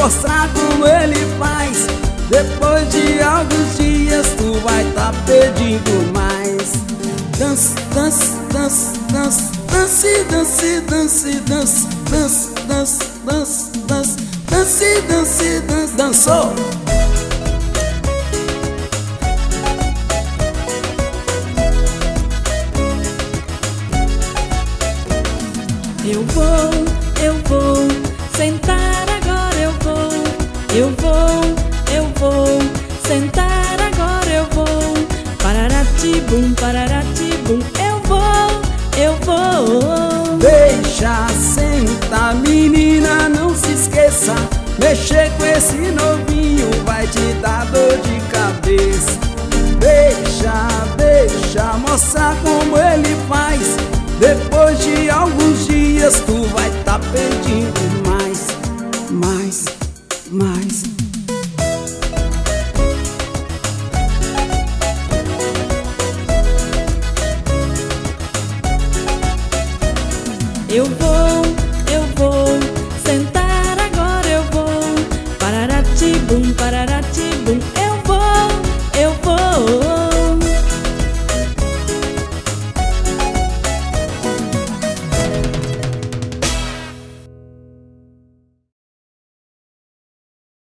mostrar como ele faz. Depois de alguns dias tu vai tá pedindo mais. Dance, dance, dance, dance, dance, dance, dance, dance, dance, dance, dance, dance, dance, dance, dance, dançou. Eu vou sentar agora, eu vou sentar agora, eu vou pararatibum, pararatibum, eu vou. Deixa sentar, menina, não se esqueça. Mexer com esse novinho vai te dar dor de cabeça. Deixa